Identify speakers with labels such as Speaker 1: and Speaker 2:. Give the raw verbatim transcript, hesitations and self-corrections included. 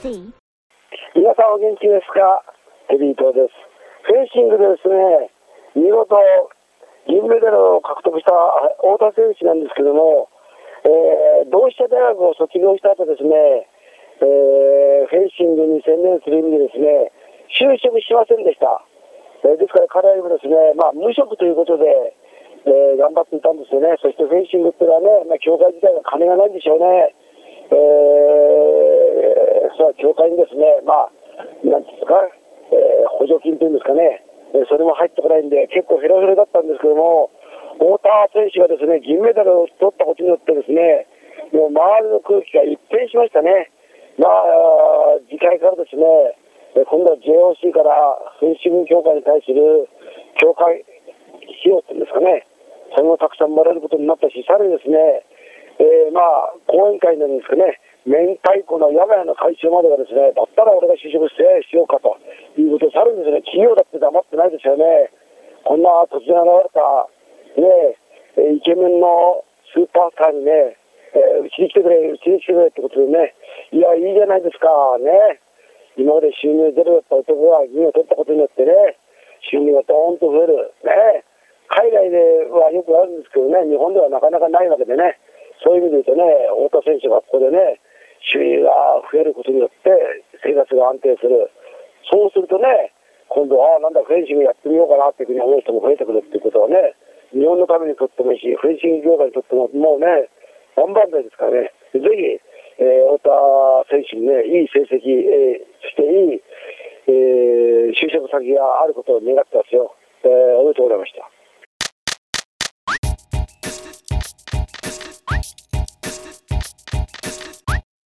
Speaker 1: C。
Speaker 2: 皆さんお元気ですか？テリー東です。フェンシングでですね、見事銀メダルを獲得した太田選手なんですけども、えー、同志社大学を卒業した後ですね、えー、フェンシングに専念する意味でですね、就職しませんでした。えー、ですから彼は今ですね、まあ無職ということで、えー、頑張っていたんですよね。そしてフェンシングっていうのはね、まあ、協会自体が金がないんでしょうね。えー、それは協会にですね、まあ、なんですか、えー、補助金というんですかね、えー、それも入ってこないんで、結構ヘロヘロだったんですけども、太田選手がですね、銀メダルを取ったことによってですね、もう周りの空気が一変しましたね。まあ、次回からですね、今度は ジェイオーシー からフェンシング協会に対する協会費用っていうんですかね、それもたくさんもらえることになったし、さらにですね、えー、まあ、講演会なんですかね、明太子の山屋の会長までがですね、だったら俺が就職してしようかということを、さらにですね、企業だって黙ってないですよね。こんな突然現れた、ね、イケメンのスーパースターにね、えー、うちに来てくれ、うちに来てくれってことでね、いや、いいじゃないですか、ね。今まで収入ゼロだった男が銀を取ったことによってね、収入がドーンと増える。ね。海外ではよくあるんですけどね、日本ではなかなかないわけでね、そういう意味で言うとね、太田選手がここでね、収入が増えることによって生活が安定する。そうするとね、今度は、あ、なんだ、フェンシングやってみようかなっていうふうに思う人も増えてくるっていうことはね、日本のためにとってもいいし、フェンシング業界にとってももうね、万々歳ですからね、ぜひ、えー、太田選手にね、いい成績、えー、そしていい、えー、就職先があることを願ってますよ。えー、おめでとうございました。